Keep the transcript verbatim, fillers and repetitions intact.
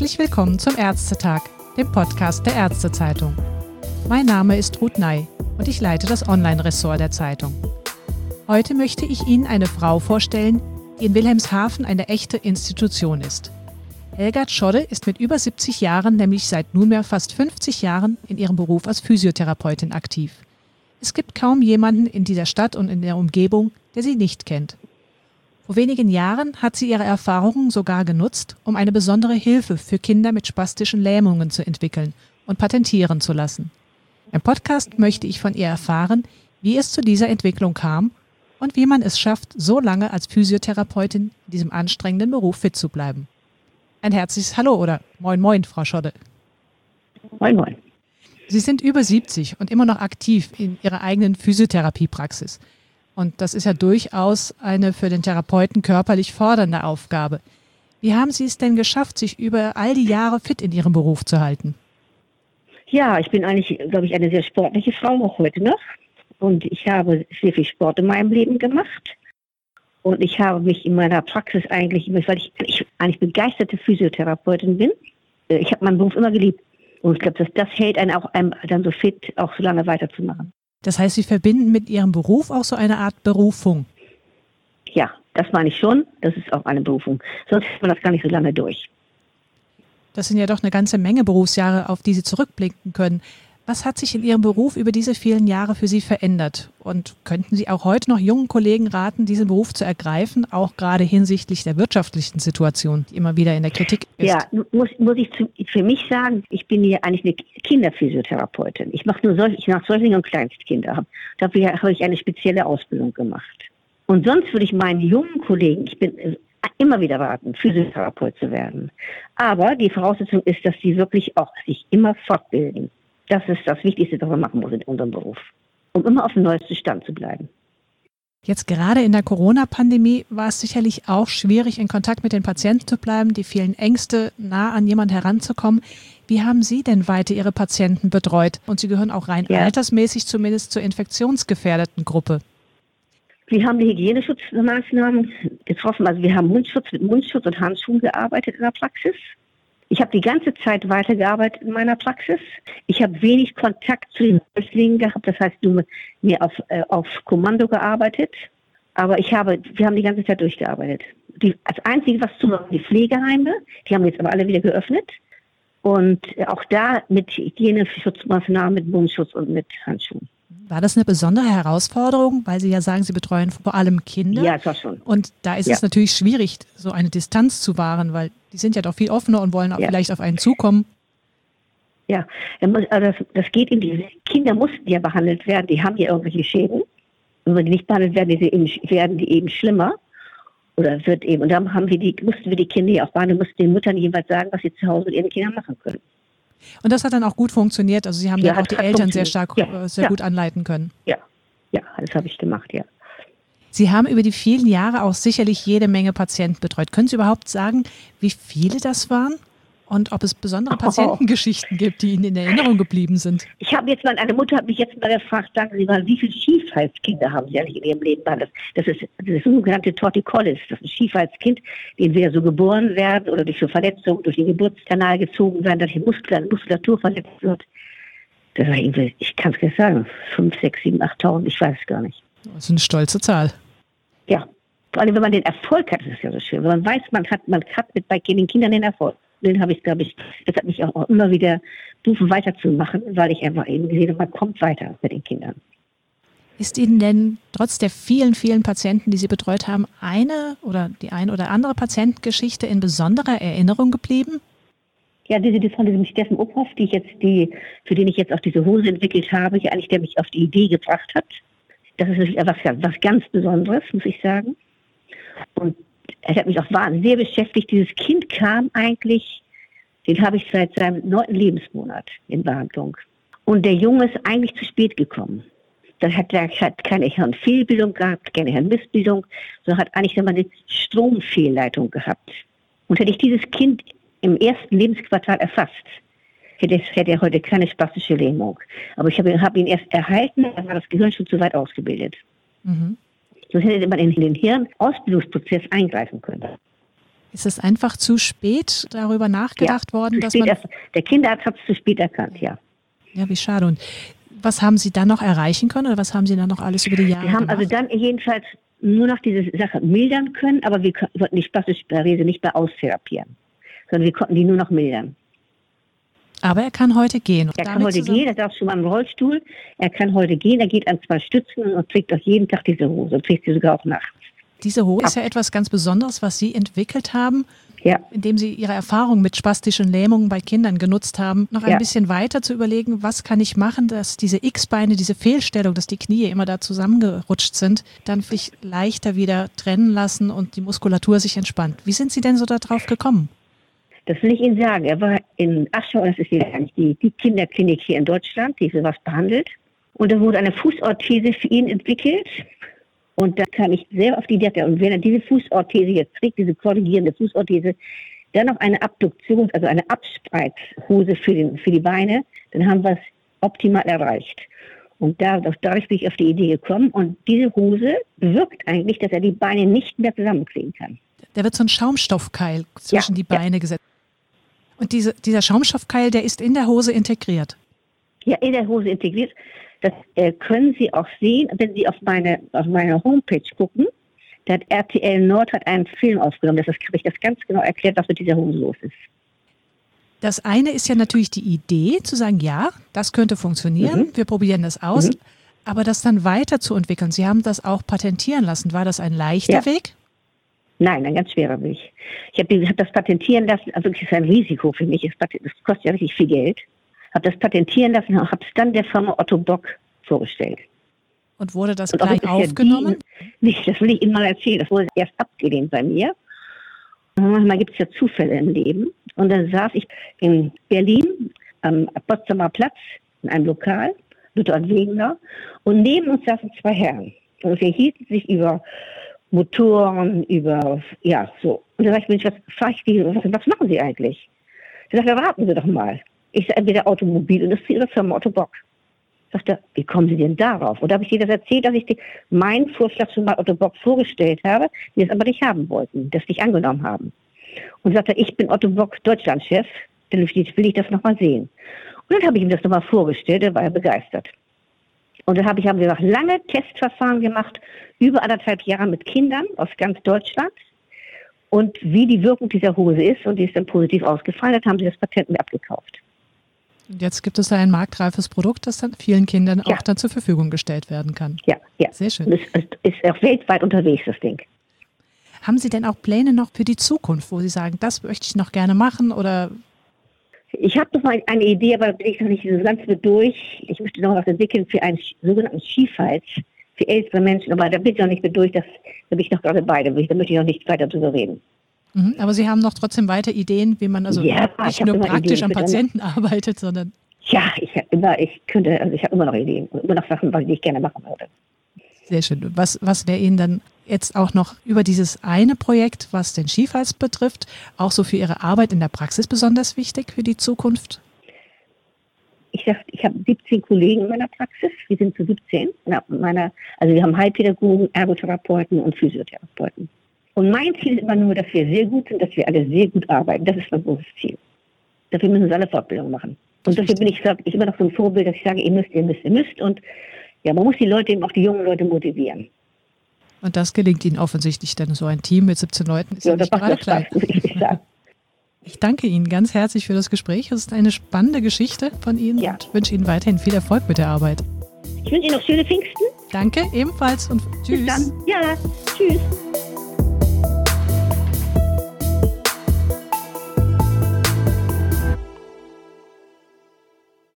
Herzlich willkommen zum Ärztetag, dem Podcast der Ärztezeitung. Mein Name ist Ruth Ney und ich leite das Online-Ressort der Zeitung. Heute möchte ich Ihnen eine Frau vorstellen, die in Wilhelmshaven eine echte Institution ist. Helga Tschodde ist mit über siebzig Jahren, nämlich seit nunmehr fast fünfzig Jahren, in ihrem Beruf als Physiotherapeutin aktiv. Es gibt kaum jemanden in dieser Stadt und in der Umgebung, der sie nicht kennt. Vor wenigen Jahren hat sie ihre Erfahrungen sogar genutzt, um eine besondere Hilfe für Kinder mit spastischen Lähmungen zu entwickeln und patentieren zu lassen. Im Podcast möchte ich von ihr erfahren, wie es zu dieser Entwicklung kam und wie man es schafft, so lange als Physiotherapeutin in diesem anstrengenden Beruf fit zu bleiben. Ein herzliches Hallo oder Moin Moin, Frau Tschodde. Moin Moin. Sie sind über siebzig und immer noch aktiv in Ihrer eigenen Physiotherapiepraxis. Und das ist ja durchaus eine für den Therapeuten körperlich fordernde Aufgabe. Wie haben Sie es denn geschafft, sich über all die Jahre fit in Ihrem Beruf zu halten? Ja, ich bin eigentlich, glaube ich, eine sehr sportliche Frau, auch heute noch. Und ich habe sehr viel Sport in meinem Leben gemacht. Und ich habe mich in meiner Praxis eigentlich, weil ich, ich eigentlich begeisterte Physiotherapeutin bin, ich habe meinen Beruf immer geliebt. Und ich glaube, das, das hält einen auch einem dann so fit, auch so lange weiterzumachen. Das heißt, Sie verbinden mit Ihrem Beruf auch so eine Art Berufung? Ja, das meine ich schon. Das ist auch eine Berufung. Sonst hält man das gar nicht so lange durch. Das sind ja doch eine ganze Menge Berufsjahre, auf die Sie zurückblicken können. Was hat sich in Ihrem Beruf über diese vielen Jahre für Sie verändert? Und könnten Sie auch heute noch jungen Kollegen raten, diesen Beruf zu ergreifen, auch gerade hinsichtlich der wirtschaftlichen Situation, die immer wieder in der Kritik ist? Ja, muss, muss ich zu, für mich sagen, ich bin hier eigentlich eine Kinderphysiotherapeutin. Ich mache nur solche, ich mache Säuglinge und Kleinstkinder. Dafür habe ich eine spezielle Ausbildung gemacht. Und sonst würde ich meinen jungen Kollegen, ich bin immer wieder raten, Physiotherapeut zu werden. Aber die Voraussetzung ist, dass sie wirklich auch sich immer fortbilden. Das ist das Wichtigste, was man machen muss in unserem Beruf, um immer auf dem neuesten Stand zu bleiben. Jetzt gerade in der Corona-Pandemie war es sicherlich auch schwierig, in Kontakt mit den Patienten zu bleiben, die vielen Ängste, nah an jemanden heranzukommen. Wie haben Sie denn weiter Ihre Patienten betreut? Und Sie gehören auch rein ja. altersmäßig zumindest zur infektionsgefährdeten Gruppe. Wir haben die Hygieneschutzmaßnahmen getroffen. Also wir haben Mundschutz, mit Mundschutz und Handschuhen gearbeitet in der Praxis. Ich habe die ganze Zeit weitergearbeitet in meiner Praxis. Ich habe wenig Kontakt zu den Häuslingen gehabt, das heißt nur mir auf, äh, auf Kommando gearbeitet. Aber ich habe, wir haben die ganze Zeit durchgearbeitet. Die, als Einzige, was zu machen, die Pflegeheime, die haben jetzt aber alle wieder geöffnet. Und auch da mit Hygieneschutzmaßnahmen, mit Mundschutz und mit Handschuhen. War das eine besondere Herausforderung, weil Sie ja sagen, Sie betreuen vor allem Kinder? Ja, das war schon. Und da ist ja. es natürlich schwierig, so eine Distanz zu wahren, weil die sind ja doch viel offener und wollen auch ja. vielleicht auf einen zukommen. Ja, das, das geht in die Kinder mussten ja behandelt werden, die haben ja irgendwelche Schäden. Und wenn die nicht behandelt werden, die eben, werden die eben schlimmer. Oder wird eben, und dann haben wir die, mussten wir die Kinder ja auch behandeln, mussten den Müttern jeweils sagen, was sie zu Hause mit ihren Kindern machen können. Und das hat dann auch gut funktioniert? Also Sie haben ja, dann auch die Eltern sehr stark, ja, sehr ja. gut anleiten können? Ja, ja, das habe ich gemacht, ja. Sie haben über die vielen Jahre auch sicherlich jede Menge Patienten betreut. Können Sie überhaupt sagen, wie viele das waren? Und ob es besondere Patientengeschichten gibt, die Ihnen in Erinnerung geblieben sind? Ich habe jetzt mal, eine Mutter hat mich jetzt mal gefragt, sagen Sie mal, wie viele Schiefhalskinder haben Sie eigentlich in Ihrem Leben? Das, das ist das sogenannte Torticollis, das ist ein Schiefhalskind, die entweder so geboren werden oder durch so Verletzungen, durch den Geburtskanal gezogen werden, dass die Muskulatur, Muskulatur verletzt wird. Das war irgendwie, ich kann es gar nicht sagen, fünf, sechs, sieben, achttausend, ich weiß es gar nicht. Das ist eine stolze Zahl. Ja, vor allem wenn man den Erfolg hat, das ist ja so schön. Wenn man weiß, man hat, man hat mit bei den Kindern den Erfolg. Den habe ich, glaube ich, das hat mich auch immer wieder berufen, weiterzumachen, weil ich einfach eben gesehen habe, man kommt weiter mit den Kindern. Ist Ihnen denn trotz der vielen, vielen Patienten, die Sie betreut haben, eine oder die eine oder andere Patientengeschichte in besonderer Erinnerung geblieben? Ja, diese die von diesem Steffen Uphoff, die ich jetzt, die, für den ich jetzt auch diese Hose entwickelt habe, ja eigentlich, der mich auf die Idee gebracht hat. Das ist natürlich etwas was ganz Besonderes, muss ich sagen. Und es hat mich auch wahnsinnig sehr beschäftigt. Dieses Kind kam eigentlich, den habe ich seit seinem neunten Lebensmonat in Behandlung. Und der Junge ist eigentlich zu spät gekommen. Das hat, der hat keine Hirnfehlbildung gehabt, keine Hirnmissbildung, sondern hat eigentlich immer eine Stromfehlleitung gehabt. Und hätte ich dieses Kind im ersten Lebensquartal erfasst, hätte, hätte er heute keine spastische Lähmung. Aber ich habe, habe ihn erst erhalten, dann war das Gehirn schon zu weit ausgebildet. Mhm. Sonst hätte man in den Hirnausbildungsprozess eingreifen können. Ist es einfach zu spät darüber nachgedacht ja, worden, dass man... man... Der Kinderarzt hat es zu spät erkannt, ja. Ja, wie schade. Und was haben Sie dann noch erreichen können oder was haben Sie dann noch alles über die Jahre Wir haben gemacht? also dann jedenfalls nur noch diese Sache mildern können, aber wir konnten die spastische Parese nicht mehr austherapieren, sondern wir konnten die nur noch mildern. Aber er kann heute gehen. Und er kann heute zusammen... gehen, er darf schon mal im Rollstuhl, er kann heute gehen, er geht an zwei Stützen und trägt auch jeden Tag diese Hose und trägt sie sogar auch nachts. Diese Hose ist ja etwas ganz Besonderes, was Sie entwickelt haben, ja. indem Sie Ihre Erfahrung mit spastischen Lähmungen bei Kindern genutzt haben, noch ein ja. bisschen weiter zu überlegen, was kann ich machen, dass diese X-Beine, diese Fehlstellung, dass die Knie immer da zusammengerutscht sind, dann sich leichter wieder trennen lassen und die Muskulatur sich entspannt. Wie sind Sie denn so darauf gekommen? Das will ich Ihnen sagen. Er war in Aschau, das ist eigentlich die, die Kinderklinik hier in Deutschland, die sowas behandelt. Und da wurde eine Fußorthese für ihn entwickelt. Und da kam ich sehr auf die Idee, und wenn er diese Fußorthese jetzt trägt, diese korrigierende Fußorthese, dann noch eine Abduktion, also eine Abspreizhose für, den, für die Beine, dann haben wir es optimal erreicht. Und da, dadurch bin ich auf die Idee gekommen. Und diese Hose bewirkt eigentlich, dass er die Beine nicht mehr zusammenkriegen kann. Da wird so ein Schaumstoffkeil zwischen ja, die Beine ja. gesetzt. Und diese, dieser Schaumstoffkeil, der ist in der Hose integriert? Ja, in der Hose integriert. Das äh, können Sie auch sehen, wenn Sie auf meine, auf meine Homepage gucken. Da hat R T L Nord hat einen Film aufgenommen. Das habe ich das ganz genau erklärt, was mit dieser Hose los ist. Das eine ist ja natürlich die Idee, zu sagen, ja, das könnte funktionieren, mhm. wir probieren das aus. Mhm. Aber das dann weiterzuentwickeln, Sie haben das auch patentieren lassen. War das ein leichter ja. Weg? Nein, ein ganz schwerer Weg. Ich habe hab das patentieren lassen, also das ist ein Risiko für mich, das kostet ja richtig viel Geld. Habe das patentieren lassen und habe es dann der Firma Otto Bock vorgestellt. Und wurde das und gleich aufgenommen? Ja die, nicht, das will ich Ihnen mal erzählen, das wurde erst abgelehnt bei mir. Und manchmal gibt es ja Zufälle im Leben. Und dann saß ich in Berlin am Potsdamer Platz in einem Lokal, Luther und Wegener, und neben uns saßen zwei Herren. Und wir hielten sich über Motoren, über, ja, so. Und dann sag ich, Mensch, was, frag ich die, was, was machen Sie eigentlich? Sie sagt, ja, warten Sie doch mal. Ich sage, entweder Automobilindustrie oder Firma Otto Bock. Sagt er, wie kommen Sie denn darauf? Und da habe ich ihr das erzählt, dass ich die, meinen Vorschlag schon mal Otto Bock vorgestellt habe, die es aber nicht haben wollten, das nicht angenommen haben. Und sagte, ich bin Otto Bock Deutschlandchef, dann will ich das nochmal sehen. Und dann habe ich ihm das nochmal vorgestellt, da war er begeistert. Und dann habe ich, haben wir noch lange Testverfahren gemacht, über anderthalb Jahre mit Kindern aus ganz Deutschland. Und wie die Wirkung dieser Hose ist, und die ist dann positiv ausgefallen, dann haben sie das Patent mir abgekauft. Und jetzt gibt es da ein marktreifes Produkt, das dann vielen Kindern ja. auch dann zur Verfügung gestellt werden kann. Ja, ja. Sehr schön. Und es ist auch weltweit unterwegs, das Ding. Haben Sie denn auch Pläne noch für die Zukunft, wo Sie sagen, das möchte ich noch gerne machen, oder? Ich habe noch mal eine Idee, aber da bin ich noch nicht so ganz mit durch. Ich möchte noch was entwickeln für einen sogenannten Skihals für ältere Menschen, aber da bin ich noch nicht mit durch. Das, da bin ich noch gerade bei, da möchte ich noch nicht weiter drüber reden. Mhm, aber Sie haben noch trotzdem weiter Ideen, wie man also ja, nicht nur praktisch Ideen, am Patienten immer, arbeitet, sondern... Ja, ich habe immer, ich könnte, also ich habe immer noch Ideen und immer noch Sachen, die ich gerne machen würde. Sehr schön. Was, was wäre Ihnen dann jetzt auch noch über dieses eine Projekt, was den Skihals betrifft, auch so für Ihre Arbeit in der Praxis besonders wichtig für die Zukunft? Ich sag, ich habe siebzehn Kollegen in meiner Praxis. Wir sind zu siebzehn. Meiner, also wir haben Heilpädagogen, Ergotherapeuten und Physiotherapeuten. Und mein Ziel ist immer nur, dass wir sehr gut sind, dass wir alle sehr gut arbeiten. Das ist mein großes Ziel. Dafür müssen wir alle Fortbildung machen. Und dafür bin ich, sag, ich immer noch so ein Vorbild, dass ich sage, ihr müsst, ihr müsst, ihr müsst. Und ja, man muss die Leute eben auch die jungen Leute motivieren. Und das gelingt Ihnen offensichtlich, denn so ein Team mit siebzehn Leuten ist ja, ja nicht gerade klein. Spaß, ich, sagen. Ich danke Ihnen ganz herzlich für das Gespräch. Es ist eine spannende Geschichte von Ihnen ja. und wünsche Ihnen weiterhin viel Erfolg mit der Arbeit. Ich wünsche Ihnen noch schöne Pfingsten. Danke, ebenfalls und tschüss. Bis dann. Ja, tschüss.